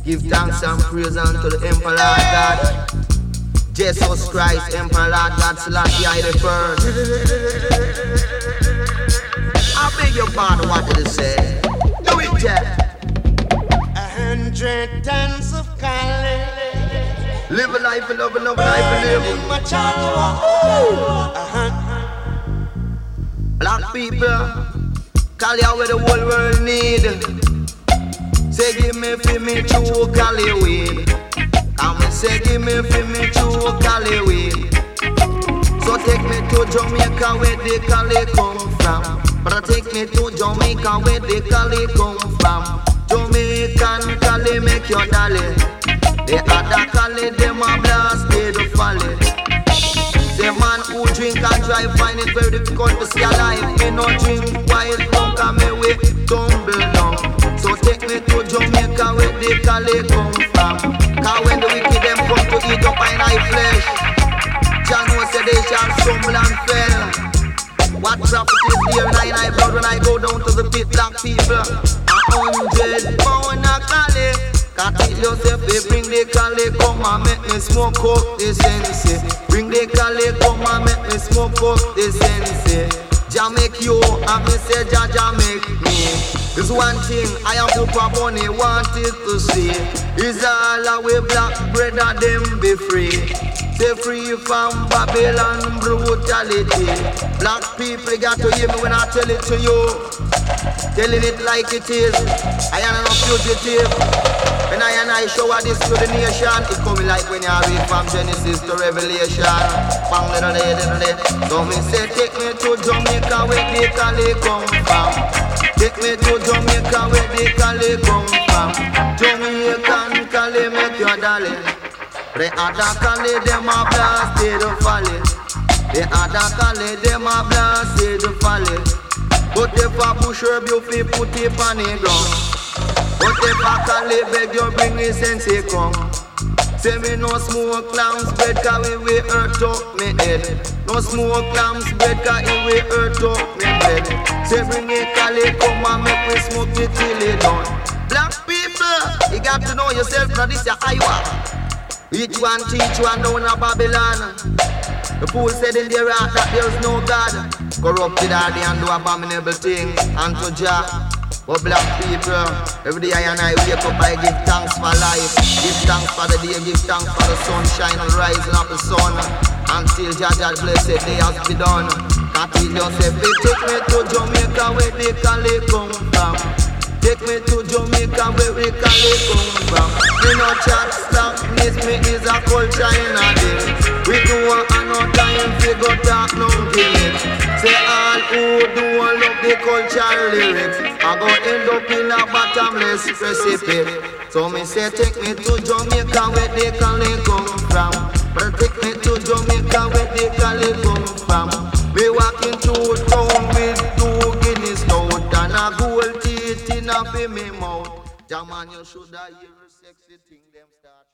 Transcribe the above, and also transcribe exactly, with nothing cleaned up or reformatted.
Give thanks and praise unto the Emperor God, Jesus Christ, Emperor God, Selassie I the first. I beg your pardon, what did it say? Do it, Jeff. A hundred tons of color. Live a life, love a love life, live. My child, black people, call you where the whole world need. Say give me for me true Cali weed. And me say give me for me true Cali weed. So take me to Jamaica where the Cali come from. But take me to Jamaica where the Cali come from. Jamaican Cali make your dolly. The other Cali them a blast they the folly. Say man who drink and drive find it very difficult to see alive. Me no drink wild drunk and me way tumble down. So take me to Jamaica where the Cali come from. Cause when the wicked them come to eat up my knife flesh, Jah know say they shall stumble and fail. What profit is here nine I blood when I go down to the pit black people? A hundred pound a Cali. Can't tell yourself they bring the Cali come and make me smoke up the sense. Bring the Cali come and make me smoke up the sense. Jah make you and me say Jah Jah make me. There's one thing I am Papa Bunny wanted to see. Is all our black brother them be free. Say free from Babylon brutality. Black people got to hear me when I tell it to you. Telling it like it is. I am no fugitive. When I and I show this to the nation, it coming like when you read from Genesis to Revelation. Bang little day, little day. So me say take me to Jamaica where the Cali come from. Take me to Jamaica where the Cali come from. Jamaican Cali make your dolly. The other Cali them a blast the folly. The other Cali them a blast the folly. But if I push herb you fi put it on the ground. But if I Cali beg you bring me sense come. Say me no smoke clams bread cause we will hurt up me head. No smoke clams bread cause it will hurt up me head. Say bring it Cali come and make me smoke it till it done. Black people, you got to know yourself now this is Iowa. Each one teach one down a Babylon. The fool said in their heart that there is no God. Corrupted are they and do abominable things unto Jah. But black people, every day I and I wake up, I give thanks for life. Give thanks for the day, give thanks for the sunshine and rising of the sun. Until Jah Jah blessed day has been done. Can't tell yourself, they take me to Jamaica where they Cali come from. Take me to Jamaica where we Cali come from. Me no chat slackness, me is a culture in a day. We do a no time fi go talk no gimmicks. Say all who do love the culture lyrics, I go end up in a bottomless precipice. So me say take me to Jamaica where they Cali come from. But take me to Jamaica where they Cali come from. We walking through town with two Guinness note and a gold teeth in a fi me mouth. Jaman, you shoulda hear a sexy thing them start.